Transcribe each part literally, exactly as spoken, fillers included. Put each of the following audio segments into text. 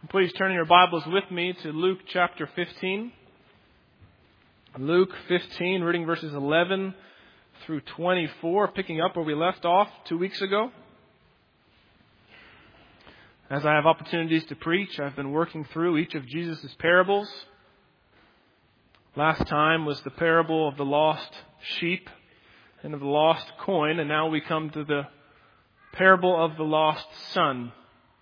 Please turn your Bibles with me to Luke chapter fifteen. Luke fifteen, reading verses eleven through twenty-four, picking up where we left off two weeks ago. As I have opportunities to preach, I've been working through each of Jesus' parables. Last time was the parable of the lost sheep and of the lost coin, and now we come to the parable of the lost son.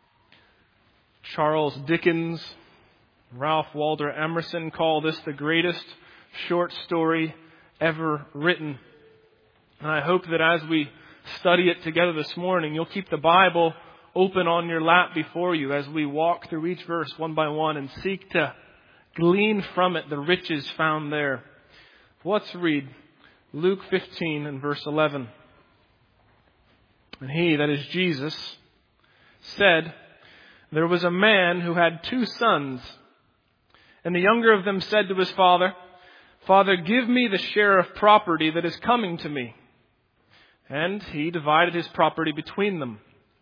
Charles Dickens, Ralph Waldo Emerson call this the greatest short story ever written. And I hope that as we study it together this morning, you'll keep the Bible open on your lap before you as we walk through each verse one by one and seek to glean from it the riches found there. Let's read Luke fifteen and verse eleven. And he, that is Jesus, said, "There was a man who had two sons, and the younger of them said to his father, 'Father, give me the share of property that is coming to me.' And he divided his property between them.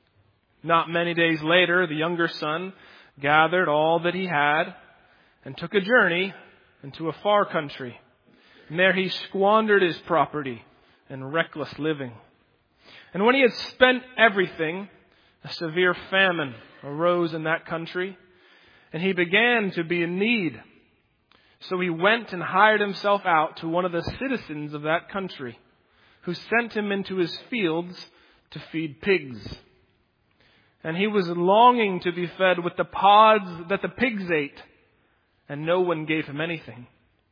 Not many days later, the younger son gathered all that he had and took a journey into a far country. And there he squandered his property in reckless living. And when he had spent everything, a severe famine arose in that country, and he began to be in need. So he went and hired himself out to one of the citizens of that country, who sent him into his fields to feed pigs. And he was longing to be fed with the pods that the pigs ate, and no one gave him anything.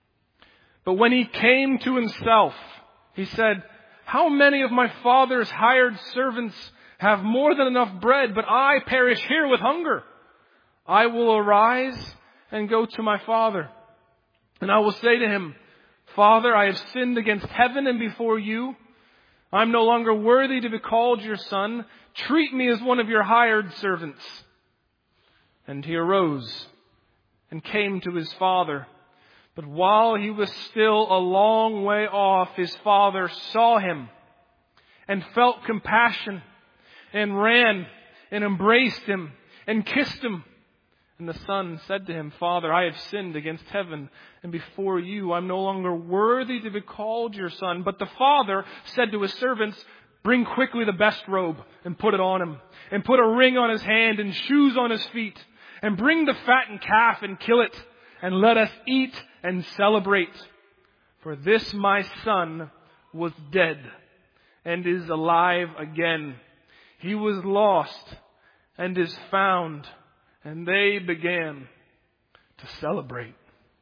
But when he came to himself, he said, 'How many of my father's hired servants have more than enough bread, but I perish here with hunger? I will arise and go to my father, and I will say to him, Father, I have sinned against heaven and before you. I am no longer worthy to be called your son. Treat me as one of your hired servants.' And he arose and came to his father. But while he was still a long way off, his father saw him and felt compassion and ran and embraced him and kissed him. And the son said to him, 'Father, I have sinned against heaven and before you. I'm no longer worthy to be called your son.' But the father said to his servants, 'Bring quickly the best robe and put it on him, and put a ring on his hand and shoes on his feet, and bring the fattened calf and kill it, and let us eat and celebrate. For this my son was dead and is alive again. He was lost and is found.' And they began to celebrate."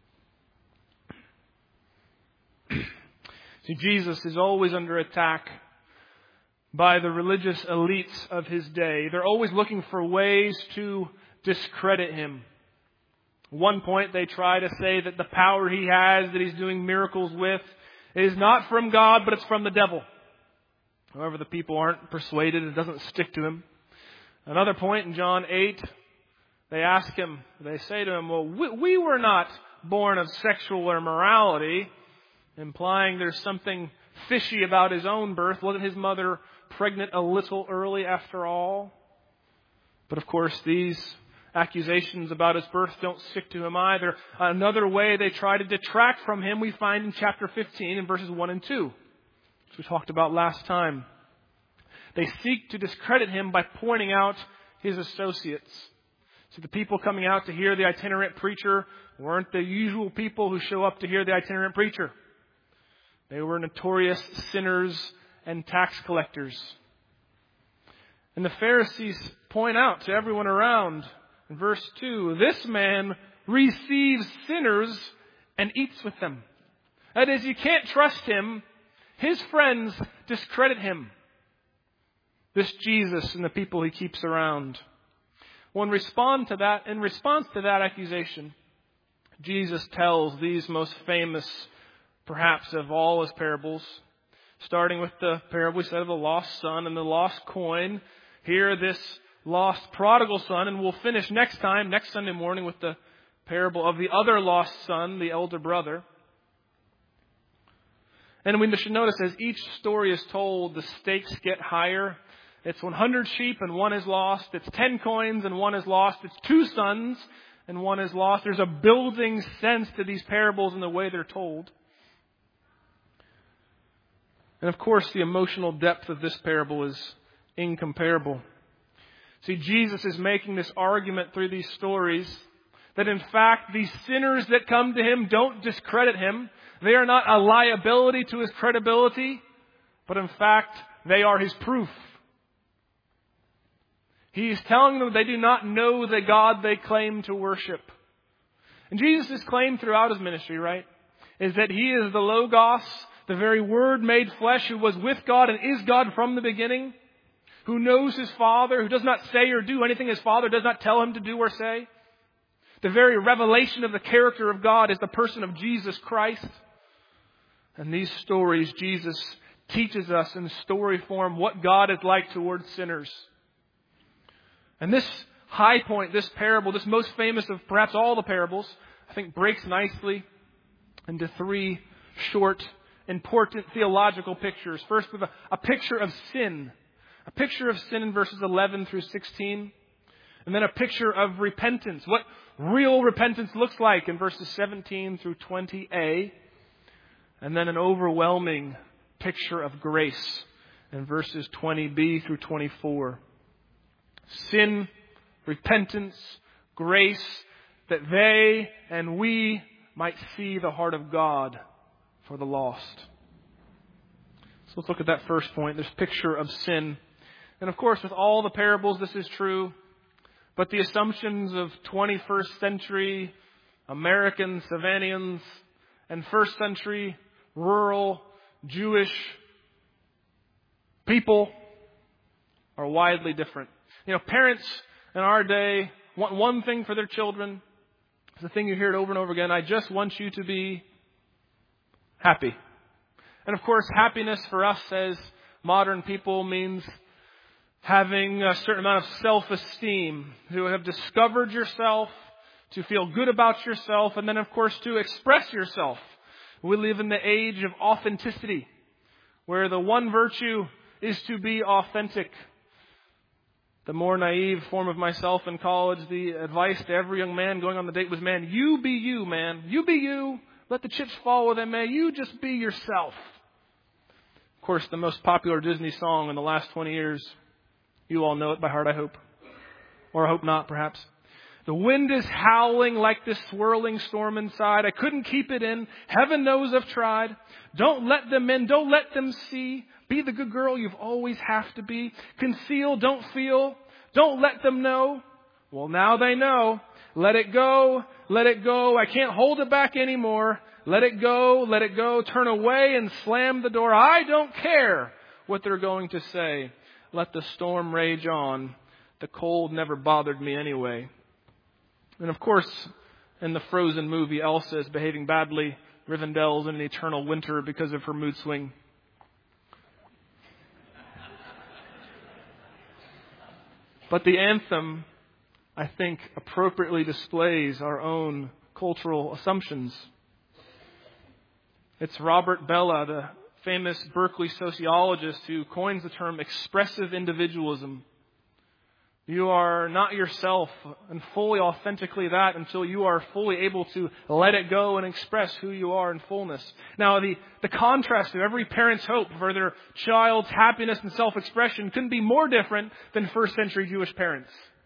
See, Jesus is always under attack by the religious elites of his day. They're always looking for ways to discredit him. At one point, they try to say that the power he has, that he's doing miracles with, is not from God, but it's from the devil. However, the people aren't persuaded. It doesn't stick to him. Another point in John eight, they ask him, they say to him, well, we, we were not born of sexual immorality, implying there's something fishy about his own birth. Wasn't his mother pregnant a little early after all? But of course, these accusations about his birth don't stick to him either. Another way they try to detract from him we find in chapter fifteen in verses one and two, which we talked about last time. They seek to discredit him by pointing out his associates. So the people coming out to hear the itinerant preacher weren't the usual people who show up to hear the itinerant preacher. They were notorious sinners and tax collectors. And the Pharisees point out to everyone around in verse two, this man receives sinners and eats with them. That is, you can't trust him. His friends discredit him. This Jesus and the people he keeps around. Well, in respond to that, in response to that accusation, Jesus tells these most famous, perhaps of all his parables, starting with the parable we said of the lost son and the lost coin. Here, this lost prodigal son, and we'll finish next time, next Sunday morning, with the parable of the other lost son, the elder brother. And we should notice as each story is told, the stakes get higher It's one hundred sheep and one is lost. It's ten coins and one is lost. It's two sons and one is lost. There's a building sense to these parables in the way they're told. And of course, the emotional depth of this parable is incomparable. See, Jesus is making this argument through these stories that in fact these sinners that come to Him don't discredit Him. They are not a liability to His credibility, but in fact they are His proof. He is telling them they do not know the God they claim to worship. And Jesus' claim throughout His ministry, right, is that He is the Logos, the very Word made flesh, who was with God and is God from the beginning, who knows His Father, who does not say or do anything His Father does not tell Him to do or say. The very revelation of the character of God is the person of Jesus Christ. And these stories, Jesus teaches us in story form what God is like towards sinners. And this high point, this parable, this most famous of perhaps all the parables, I think breaks nicely into three short, important theological pictures. First, with a, a picture of sin. A picture of sin in verses eleven through sixteen. And then a picture of repentance. What real repentance looks like in verses seventeen through twenty a. And then an overwhelming picture of grace in verses twenty b through twenty-four. Sin, repentance, grace, that they and we might see the heart of God for the lost. So let's look at that first point, this picture of sin. And of course, with all the parables, this is true. But the assumptions of twenty-first century American Savannahans and first century rural Jewish people are widely different. You know, parents in our day want one thing for their children. It's the thing you hear it over and over again. I just want you to be happy. And of course, happiness for us as modern people means having a certain amount of self-esteem, to have discovered yourself, to feel good about yourself, and then of course to express yourself. We live in the age of authenticity, where the one virtue is to be authentic. The more naive form of myself in college, the advice to every young man going on the date was, man, you be you, man. You be you. Let the chips fall with them, man. You just be yourself. Of course, the most popular Disney song in the last twenty years, you all know it by heart, I hope. Or I hope not, perhaps. The wind is howling like this swirling storm inside. I couldn't keep it in. Heaven knows I've tried. Don't let them in. Don't let them see. Be the good girl you've always have to be. Conceal, don't feel. Don't let them know. Well, now they know. Let it go. Let it go. I can't hold it back anymore. Let it go. Let it go. Turn away and slam the door. I don't care what they're going to say. Let the storm rage on. The cold never bothered me anyway. And of course, in the Frozen movie, Elsa is behaving badly. Rivendell's in an eternal winter because of her mood swing. But the anthem, I think, appropriately displays our own cultural assumptions. It's Robert Bellah, the famous Berkeley sociologist, who coins the term expressive individualism. You are not yourself and fully authentically that until you are fully able to let it go and express who you are in fullness. Now, the, the contrast of every parent's hope for their child's happiness and self-expression couldn't be more different than first century Jewish parents.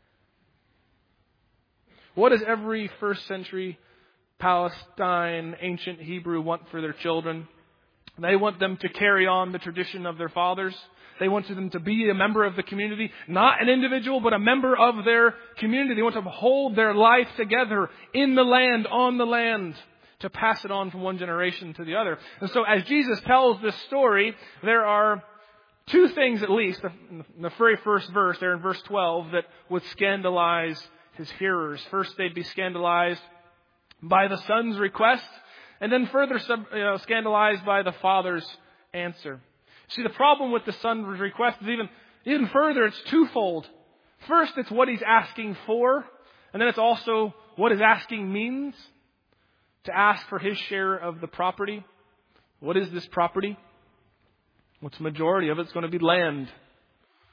What does every first century Palestine, ancient Hebrew want for their children? They want them to carry on the tradition of their fathers. They want them to be a member of the community, not an individual, but a member of their community. They want to hold their life together in the land, on the land, to pass it on from one generation to the other. And so as Jesus tells this story, there are two things at least, in the very first verse, there in verse twelve, that would scandalize his hearers. First, they'd be scandalized by the son's request, and then further you know, scandalized by the father's answer. See, the problem with the son's request is even, even further, it's twofold. First, it's what he's asking for, and then it's also what his asking means. To ask for his share of the property. What is this property? What's the majority of it? It's going to be land.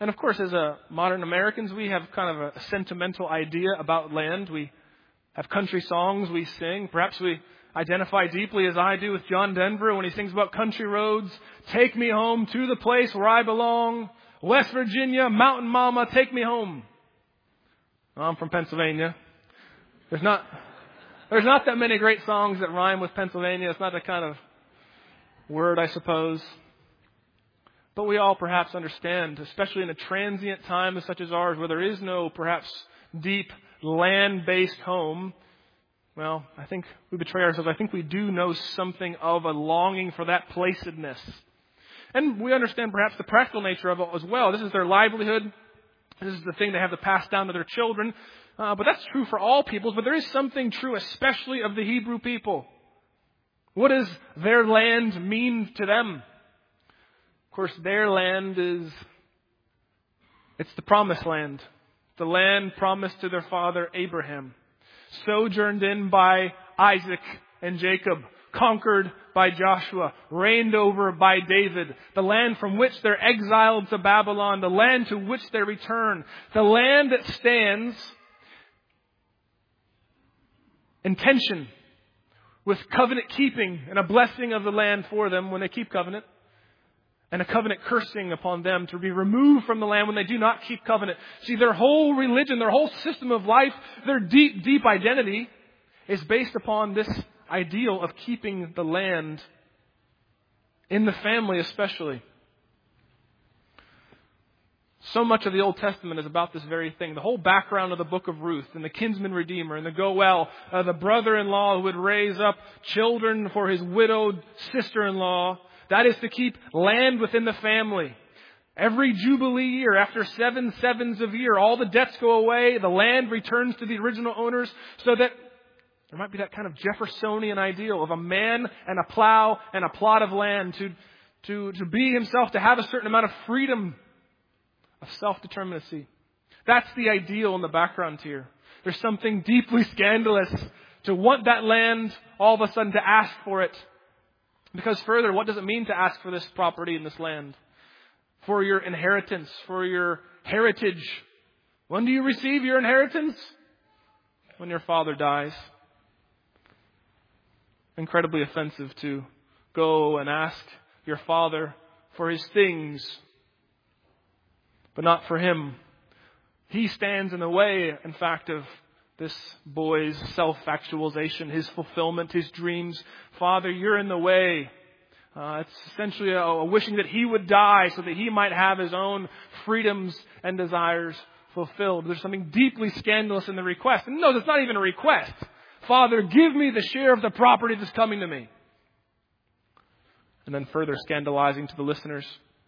And of course, as a modern Americans, we have kind of a sentimental idea about land. We have country songs we sing. Perhaps we identify deeply, as I do, with John Denver when he sings about country roads. Take me home to the place where I belong. West Virginia, Mountain Mama, take me home. I'm from Pennsylvania. There's not, there's not that many great songs that rhyme with Pennsylvania. It's not that kind of word, I suppose. But we all perhaps understand, especially in a transient time such as ours, where there is no perhaps deep land-based home. Well, I think we betray ourselves. I think we do know something of a longing for that placidness. And we understand perhaps the practical nature of it as well. This is their livelihood. This is the thing they have to pass down to their children. Uh, but that's true for all peoples. But there is something true, especially of the Hebrew people. What does their land mean to them? Of course, their land is, it's the promised land. The land promised to their father Abraham. Sojourned in by Isaac and Jacob. Conquered by Joshua, reigned over by David, the land from which they're exiled to Babylon, the land to which they return, the land that stands in tension with covenant keeping and a blessing of the land for them when they keep covenant, and a covenant cursing upon them to be removed from the land when they do not keep covenant. See, their whole religion, their whole system of life, their deep, deep identity is based upon this ideal of keeping the land in the family especially. So much of the Old Testament is about this very thing. The whole background of the book of Ruth and the kinsman redeemer and the Goel, uh, the brother-in-law who would raise up children for his widowed sister-in-law. That is to keep land within the family. Every Jubilee year, after seven sevens of year, all the debts go away. The land returns to the original owners so that there might be that kind of Jeffersonian ideal of a man and a plow and a plot of land to, to, to be himself, to have a certain amount of freedom of self-determinacy. That's the ideal in the background here. There's something deeply scandalous to want that land all of a sudden to ask for it. Because further, what does it mean to ask for this property in this land? For your inheritance, for your heritage. When do you receive your inheritance? When your father dies. Incredibly offensive to go and ask your father for his things, but not for him. He stands in the way, in fact, of this boy's self-actualization, his fulfillment, his dreams. Father, you're in the way. Uh, it's essentially a, a wishing that he would die so that he might have his own freedoms and desires fulfilled. There's something deeply scandalous in the request. And no, it's not even a request. Father, give me the share of the property that's coming to me. And then further scandalizing to the listeners.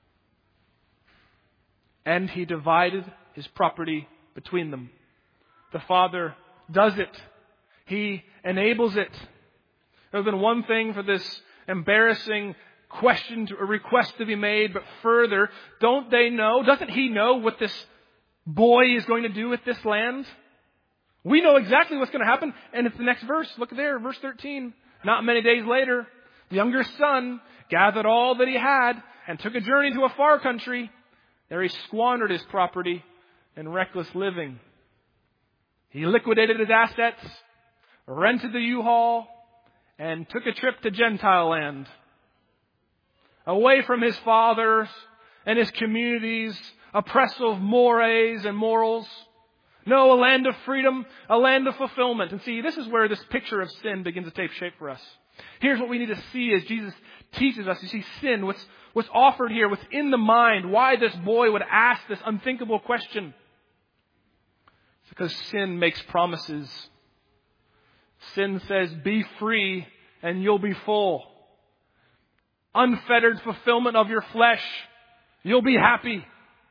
And he divided his property between them. The father does it. He enables it. There would have been one thing for this embarrassing question, to, a request to be made, but further, don't they know, doesn't he know what this boy is going to do with this land? We know exactly what's going to happen, and it's the next verse. Look there, verse thirteen. Not many days later, the younger son gathered all that he had and took a journey to a far country. There he squandered his property in reckless living. He liquidated his assets, rented the U-Haul, and took a trip to Gentile land. Away from his fathers and his community's oppressive mores and morals. No, a land of freedom, a land of fulfillment. And see, this is where this picture of sin begins to take shape for us. Here's what we need to see as Jesus teaches us. You see, sin, what's, what's offered here, what's in the mind, why this boy would ask this unthinkable question. It's because sin makes promises. Sin says, be free and you'll be full. Unfettered fulfillment of your flesh. You'll be happy.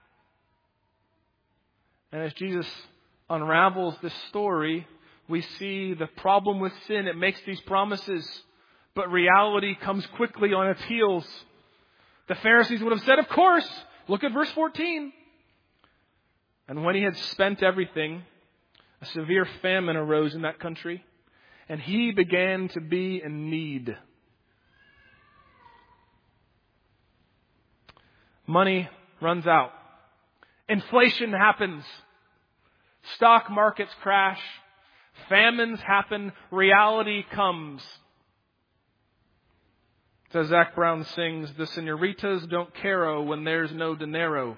And as Jesus unravels this story, we see the problem with sin. It makes these promises, but reality comes quickly on its heels. The Pharisees would have said, of course, look at verse fourteen. And when he had spent everything, a severe famine arose in that country, and he began to be in need. Money runs out. Inflation happens. Stock markets crash. Famines happen. Reality comes. As Zach Brown sings, the senoritas don't caro when there's no dinero.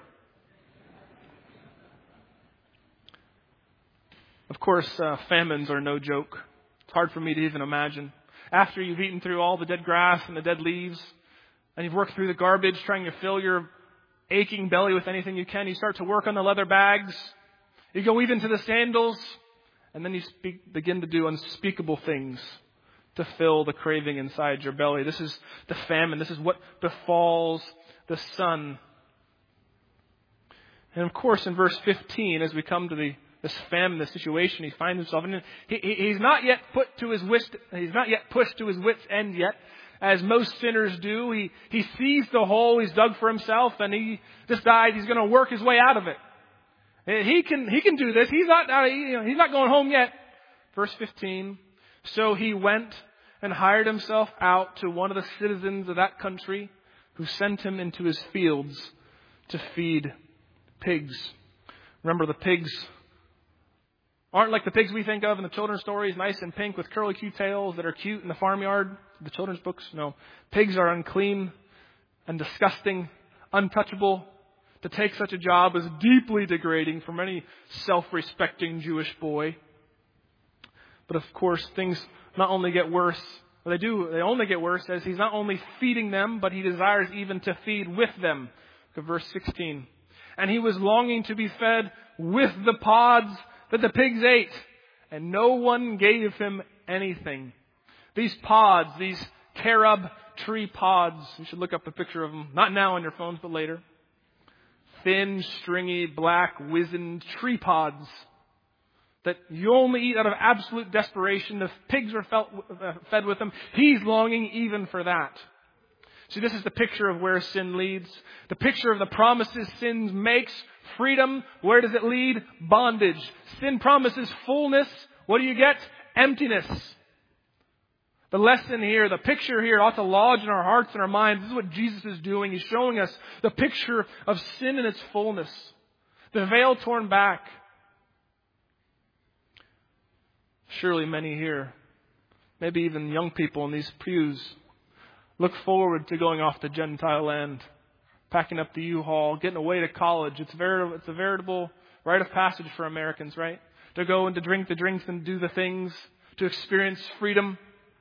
Of course, uh, famines are no joke. It's hard for me to even imagine. After you've eaten through all the dead grass and the dead leaves, and you've worked through the garbage trying to fill your aching belly with anything you can, you start to work on the leather bags. You go even to the sandals, and then you speak, begin to do unspeakable things to fill the craving inside your belly. This is the famine. This is what befalls the son. And of course, in verse fifteen, as we come to the this famine, this situation he finds himself in, he, he, he's not yet put to his wits. He's not yet pushed to his wits' end yet, as most sinners do. He he sees the hole he's dug for himself, and he decides he's going to work his way out of it. He can he can do this. He's not you know, he's not going home yet. Verse fifteen. So he went and hired himself out to one of the citizens of that country, who sent him into his fields to feed pigs. Remember, the pigs aren't like the pigs we think of in the children's stories, nice and pink with curly cute tails that are cute in the farmyard, the children's books. No. Pigs are unclean and disgusting, untouchable. To take such a job is deeply degrading from any self-respecting Jewish boy. But of course, things not only get worse, well, they do, they only get worse as he's not only feeding them, but he desires even to feed with them. Look at verse sixteen. And he was longing to be fed with the pods that the pigs ate, and no one gave him anything. These pods, these carob tree pods, you should look up a picture of them, not now on your phones, but later. Thin, stringy, black, wizened tree pods that you only eat out of absolute desperation. The pigs are felt, uh, fed with them. He's longing even for that. See, this is the picture of where sin leads. The picture of the promises sin makes. Freedom. Where does it lead? Bondage. Sin promises fullness. What do you get? Emptiness. The lesson here, the picture here ought to lodge in our hearts and our minds. This is what Jesus is doing. He's showing us the picture of sin in its fullness. The veil torn back. Surely many here, maybe even young people in these pews, look forward to going off to Gentile land, packing up the U-Haul, getting away to college. It's, veritable, it's a veritable rite of passage for Americans, right? To go and to drink the drinks and do the things, to experience freedom.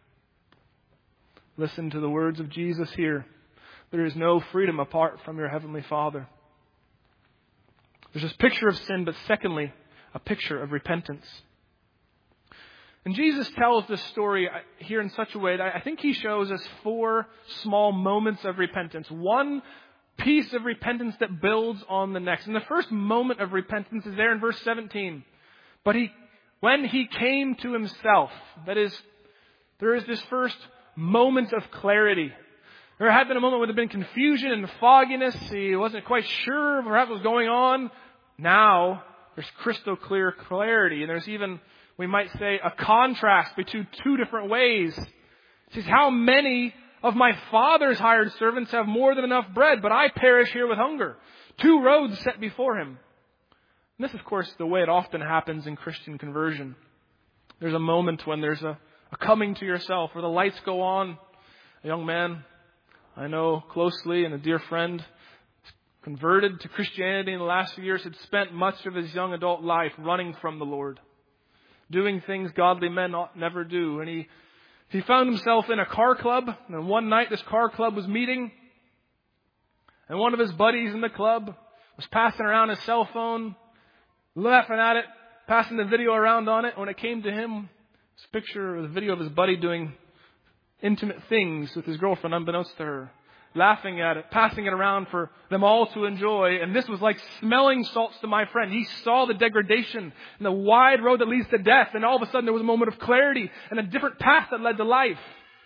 Listen to the words of Jesus here. There is no freedom apart from your Heavenly Father. There's this picture of sin, but secondly, a picture of repentance. And Jesus tells this story here in such a way that I think he shows us four small moments of repentance. One piece of repentance that builds on the next. And the first moment of repentance is there in verse seventeen. But he, when he came to himself, that is, there is this first moment of clarity. There had been a moment where there had been confusion and fogginess. He wasn't quite sure perhaps what was going on. Now, there's crystal clear clarity. And there's even, we might say, a contrast between two different ways. He says, how many of my father's hired servants have more than enough bread, but I perish here with hunger? Two roads set before him. And this, of course, is the way it often happens in Christian conversion. There's a moment when there's a, a coming to yourself, where the lights go on. A young man I know closely and a dear friend, converted to Christianity in the last few years, had spent much of his young adult life running from the Lord, doing things godly men ought never do. And he, he found himself in a car club. And one night this car club was meeting. And one of his buddies in the club was passing around his cell phone, laughing at it, passing the video around on it. When it came to him, this picture, the video of his buddy doing intimate things with his girlfriend unbeknownst to her, laughing at it, passing it around for them all to enjoy. And this was like smelling salts to my friend. He saw the degradation and the wide road that leads to death. And all of a sudden there was a moment of clarity and a different path that led to life.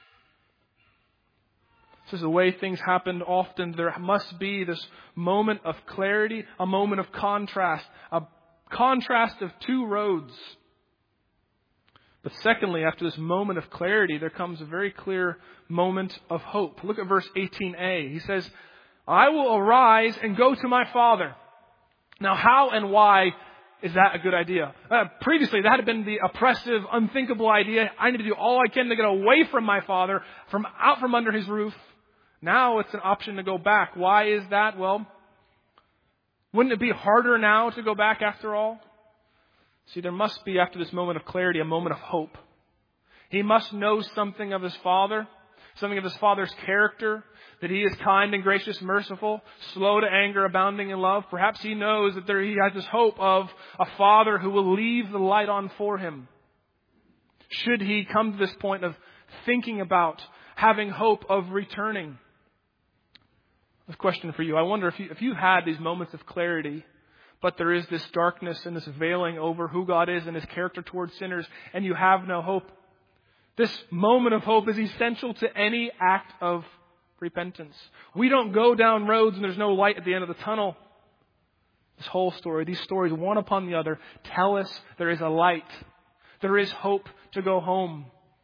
This is the way things happened often. There must be this moment of clarity, a moment of contrast, a contrast of two roads. But secondly, after this moment of clarity, there comes a very clear moment of hope. Look at verse eighteen a. He says, I will arise and go to my father, Now, how and why is that a good idea? Uh, previously, that had been the oppressive, unthinkable idea. I need to do all I can to get away from my father, from out from under his roof. Now it's an option to go back. Why is that? Well, wouldn't it be harder now to go back after all? See, there must be, after this moment of clarity, a moment of hope. He must know something of his father, something of his father's character, that he is kind and gracious, merciful, slow to anger, abounding in love. Perhaps he knows that there, he has this hope of a father who will leave the light on for him. Should he come to this point of thinking about having hope of returning? A question for you. I wonder if you, if you had these moments of clarity, but there is this darkness and this veiling over who God is and his character towards sinners, and you have no hope. This moment of hope is essential to any act of repentance. We don't go down roads and there's no light at the end of the tunnel. This whole story, these stories, one upon the other, tell us there is a light. There is hope to go home.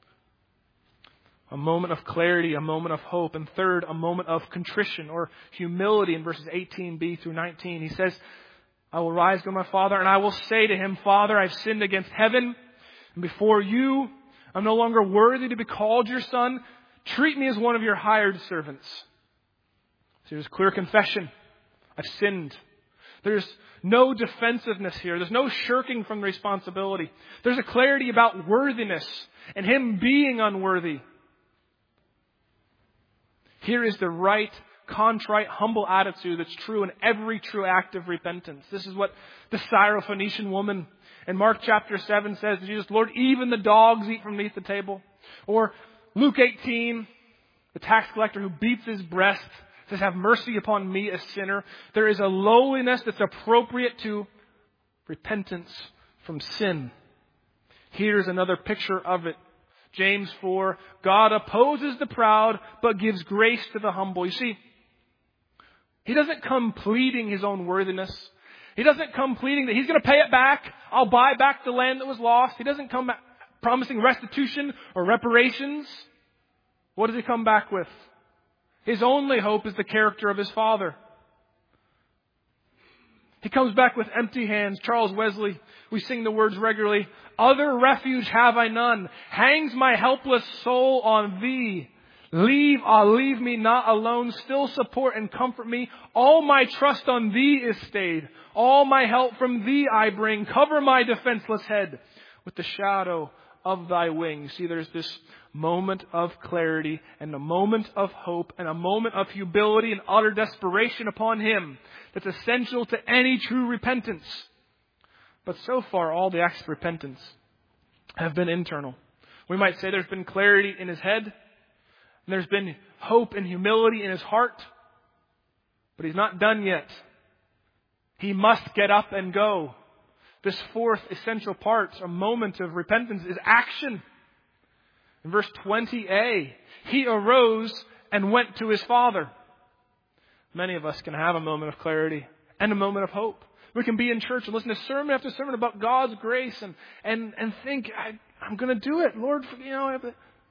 A moment of clarity, a moment of hope. And third, a moment of contrition or humility in verses eighteen b through nineteen. He says, I will rise to my father and I will say to him, Father, I've sinned against heaven and before you. I'm no longer worthy to be called your son. Treat me as one of your hired servants. So there's clear confession. I've sinned. There's no defensiveness here. There's no shirking from the responsibility. There's a clarity about worthiness and him being unworthy. Here is the right, contrite, humble attitude that's true in every true act of repentance. This is what the Syrophoenician woman in Mark chapter seven says to Jesus, Lord, even the dogs eat from beneath the table. Or Luke eighteen, the tax collector who beats his breast says, have mercy upon me, a sinner. There is a lowliness that's appropriate to repentance from sin. Here's another picture of it. James four, God opposes the proud, but gives grace to the humble. You see, he doesn't come pleading his own worthiness. He doesn't come pleading that he's going to pay it back. I'll buy back the land that was lost. He doesn't come promising restitution or reparations. What does he come back with? His only hope is the character of his Father. He comes back with empty hands. Charles Wesley, we sing the words regularly. Other refuge have I none. Hangs my helpless soul on thee. Leave, ah, leave me not alone. Still support and comfort me. All my trust on thee is stayed. All my help from thee I bring. Cover my defenseless head with the shadow of thy wings. See, there's this moment of clarity and a moment of hope and a moment of humility and utter desperation upon him that's essential to any true repentance. But so far, all the acts of repentance have been internal. We might say there's been clarity in his head, and there's been hope and humility in his heart, but he's not done yet. He must get up and go. This fourth essential part, a moment of repentance, is action. In verse twenty a, he arose and went to his father. Many of us can have a moment of clarity and a moment of hope. We can be in church and listen to sermon after sermon about God's grace and and, and think, I, I'm going to do it. Lord, you know, I have to...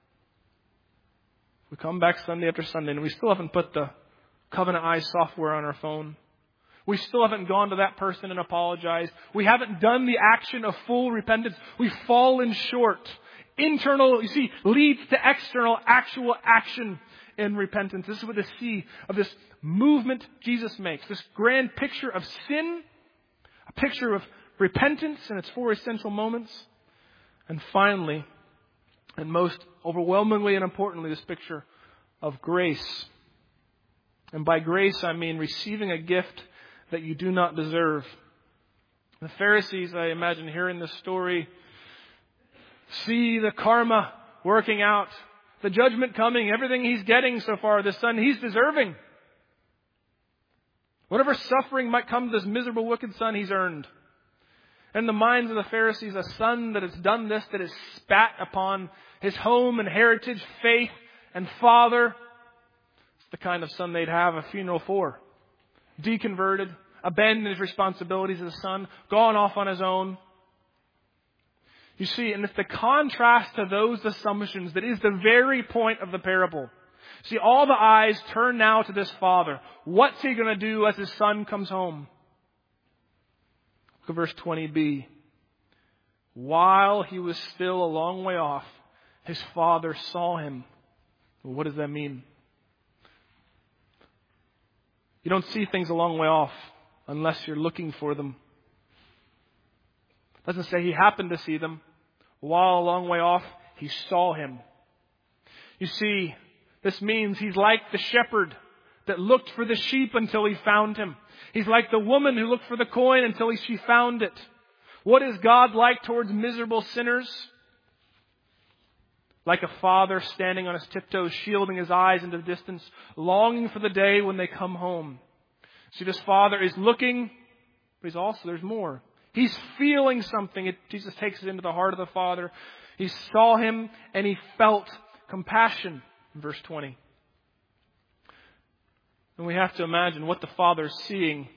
We come back Sunday after Sunday and we still haven't put the Covenant Eyes software on our phone. We still haven't gone to that person and apologized. We haven't done the action of full repentance. We've fallen short. Internal, you see, leads to external, actual action in repentance. This is what the C of this movement Jesus makes. This grand picture of sin, a picture of repentance and its four essential moments. And finally, and most overwhelmingly and importantly, this picture of grace. And by grace, I mean receiving a gift that you do not deserve. The Pharisees, I imagine, hearing this story, see the karma working out, the judgment coming, everything he's getting so far, the son he's deserving. Whatever suffering might come to this miserable, wicked son, he's earned. In the minds of the Pharisees, a son that has done this, that has spat upon his home and heritage, faith and father, it's the kind of son they'd have a funeral for. Deconverted, abandoned his responsibilities as a son, gone off on his own. You see, and it's the contrast to those assumptions that is the very point of the parable. See, all the eyes turn now to this father. What's he going to do as his son comes home? Look at verse twenty b. While he was still a long way off, his father saw him. Well, what does that mean? You don't see things a long way off unless you're looking for them. It doesn't say he happened to see them. While a long way off, he saw him. You see, this means he's like the shepherd that looked for the sheep until he found him. He's like the woman who looked for the coin until she found it. What is God like towards miserable sinners? Like a father standing on his tiptoes, shielding his eyes into the distance, longing for the day when they come home. See, this father is looking, but he's also, there's more. He's feeling something. It, Jesus takes it into the heart of the Father. He saw him and he felt compassion. In verse twenty. And we have to imagine what the Father's seeing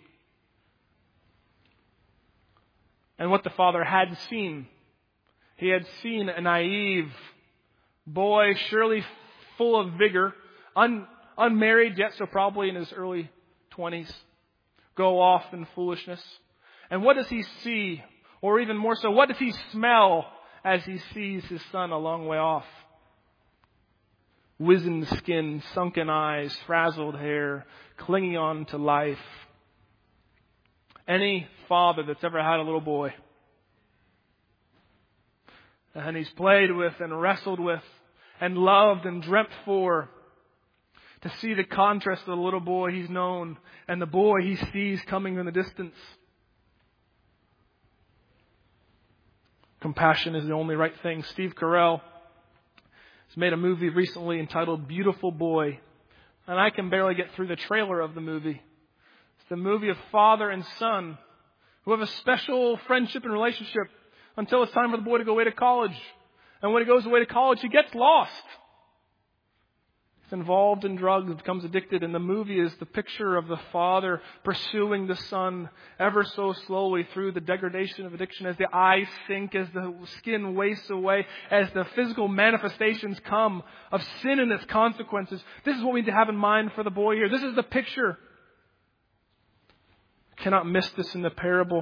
and what the Father had seen. He had seen a naive boy, surely full of vigor, un, unmarried yet, so probably in his early twenties, go off in foolishness. And what does he see? Or even more so, what does he smell as he sees his son a long way off? Wizened skin, sunken eyes, frazzled hair, clinging on to life. Any father that's ever had a little boy and he's played with and wrestled with and loved and dreamt for, to see the contrast of the little boy he's known and the boy he sees coming in the distance. Compassion is the only right thing. Steve Carell has made a movie recently entitled Beautiful Boy. And I can barely get through the trailer of the movie. It's the movie of father and son who have a special friendship and relationship until it's time for the boy to go away to college. And when he goes away to college, he gets lost. He's involved in drugs, becomes addicted. And the movie is the picture of the father pursuing the son ever so slowly through the degradation of addiction as the eyes sink, as the skin wastes away, as the physical manifestations come of sin and its consequences. This is what we need to have in mind for the boy here. This is the picture. Cannot miss this in the parable.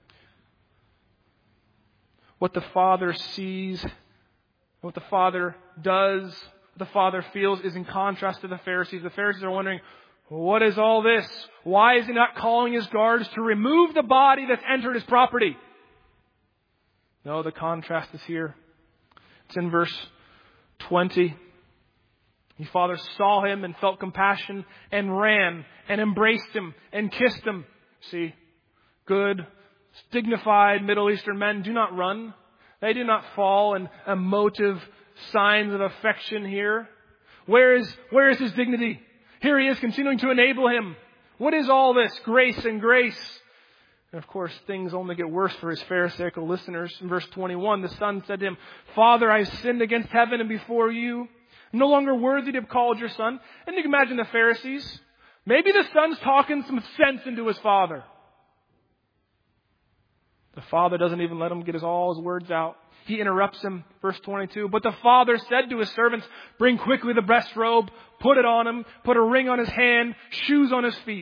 What the father sees, what the father does, the Father feels is in contrast to the Pharisees. The Pharisees are wondering, what is all this? Why is he not calling his guards to remove the body that's entered his property? No, the contrast is here. It's in verse twenty. The Father saw him and felt compassion and ran and embraced him and kissed him. See, good, dignified Middle Eastern men do not run. They do not fall in emotive signs of affection here. Where is, where is his dignity? Here he is continuing to enable him. What is all this? Grace and grace. And of course, things only get worse for his Pharisaical listeners. In verse twenty-one, the son said to him, Father, I have sinned against heaven and before you. I'm no longer worthy to be called your son. And you can imagine the Pharisees. Maybe the son's talking some sense into his father. The father doesn't even let him get his, all his words out. He interrupts him, verse twenty-two. But the father said to his servants, bring quickly the best robe, put it on him, put a ring on his hand, shoes on his feet.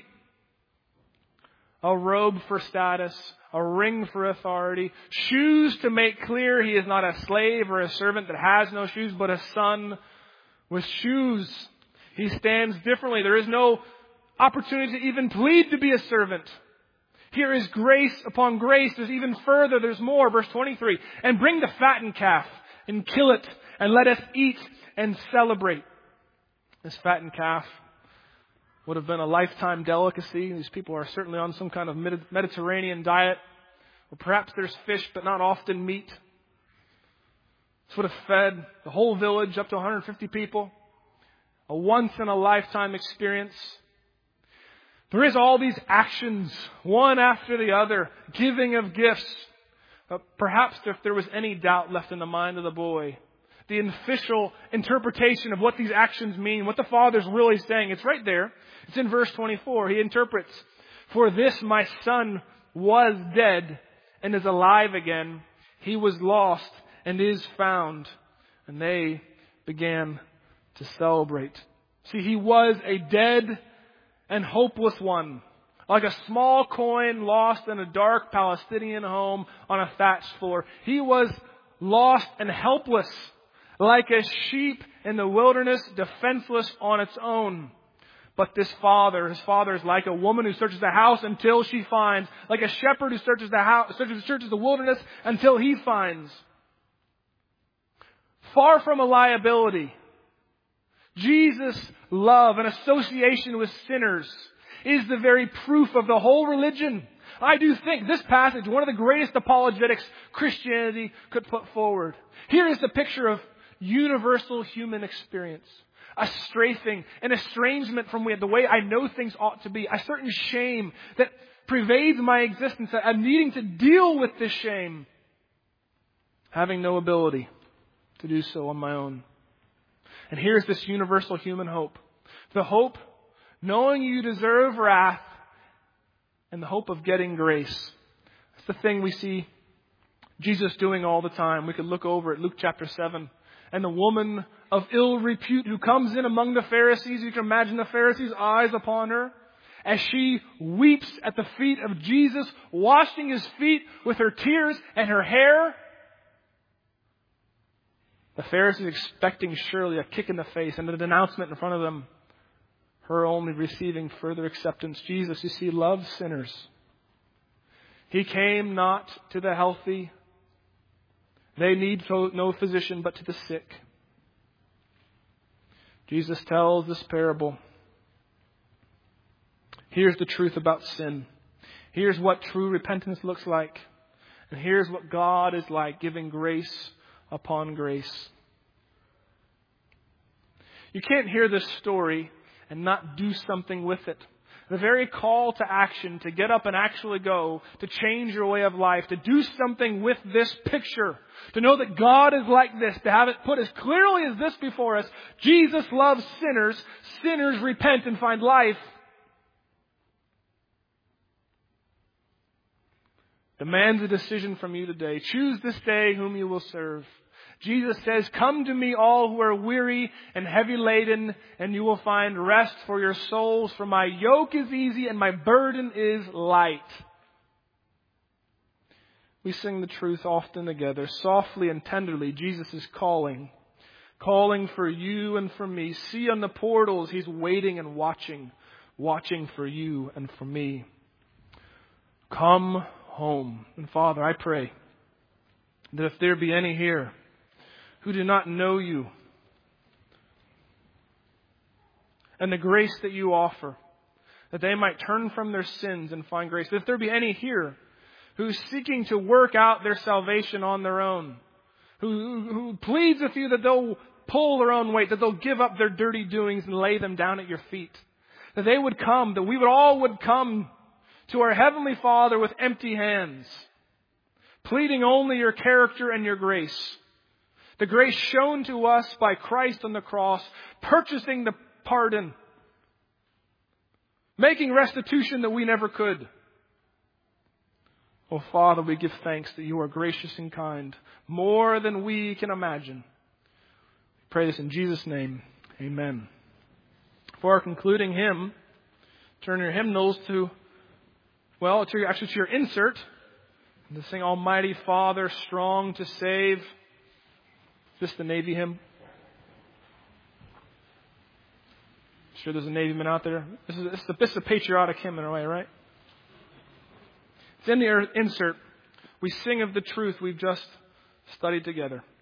A robe for status, a ring for authority, shoes to make clear he is not a slave or a servant that has no shoes, but a son with shoes. He stands differently. There is no opportunity to even plead to be a servant. Here is grace upon grace. There's even further. There's more. Verse twenty-three. And bring the fattened calf and kill it and let us eat and celebrate. This fattened calf would have been a lifetime delicacy. These people are certainly on some kind of Mediterranean diet. Or perhaps there's fish, but not often meat. This would have fed the whole village, up to one hundred fifty people. A once in a lifetime experience. There is all these actions, one after the other, giving of gifts. But perhaps if there was any doubt left in the mind of the boy, the official interpretation of what these actions mean, what the Father's really saying, it's right there. It's in verse twenty-four. He interprets, for this my son was dead and is alive again. He was lost and is found. And they began to celebrate. See, he was a dead and hopeless one, like a small coin lost in a dark Palestinian home on a thatched floor. He was lost and helpless, like a sheep in the wilderness, defenseless on its own. But this father, his father is like a woman who searches the house until she finds, like a shepherd who searches the house, searches, searches the wilderness until he finds. Far from a liability, Jesus' love and association with sinners is the very proof of the whole religion. I do think this passage, one of the greatest apologetics Christianity could put forward. Here is the picture of universal human experience. A strafing, an estrangement from the way I know things ought to be. A certain shame that pervades my existence. I'm needing to deal with this shame. Having no ability to do so on my own. And here's this universal human hope. The hope, knowing you deserve wrath, and the hope of getting grace. That's the thing we see Jesus doing all the time. We could look over at Luke chapter seven. And the woman of ill repute who comes in among the Pharisees, you can imagine the Pharisees' eyes upon her, as she weeps at the feet of Jesus, washing his feet with her tears and her hair. The Pharisees expecting surely a kick in the face and a denouncement in front of them. Her only receiving further acceptance. Jesus, you see, loves sinners. He came not to the healthy. They need no physician but to the sick. Jesus tells this parable. Here's the truth about sin. Here's what true repentance looks like. And here's what God is like, giving grace upon grace. You can't hear this story and not do something with it. The very call to action, to get up and actually go, to change your way of life, to do something with this picture, to know that God is like this, to have it put as clearly as this before us. Jesus loves sinners. Sinners repent and find life. Demands a decision from you today. Choose this day whom you will serve. Jesus says, come to me all who are weary and heavy laden, and you will find rest for your souls. For my yoke is easy and my burden is light. We sing the truth often together. Softly and tenderly, Jesus is calling. Calling for you and for me. See on the portals, He's waiting and watching. Watching for you and for me. Come home. And Father, I pray that if there be any here who do not know you and the grace that you offer, that they might turn from their sins and find grace. If there be any here who's seeking to work out their salvation on their own, who, who pleads with you that they'll pull their own weight, that they'll give up their dirty doings and lay them down at your feet, that they would come, that we would all would come to our Heavenly Father with empty hands, pleading only your character and your grace. The grace shown to us by Christ on the cross, purchasing the pardon, making restitution that we never could. Oh, Father, we give thanks that you are gracious and kind, more than we can imagine. We pray this in Jesus' name. Amen. For our concluding hymn, turn your hymnals to, well, to, actually to your insert, and to sing Almighty Father, strong to save. Is this the Navy hymn? Sure there's a Navyman out there? This is, this is, a, this is a patriotic hymn in a way, right? It's in the insert. We sing of the truth we've just studied together.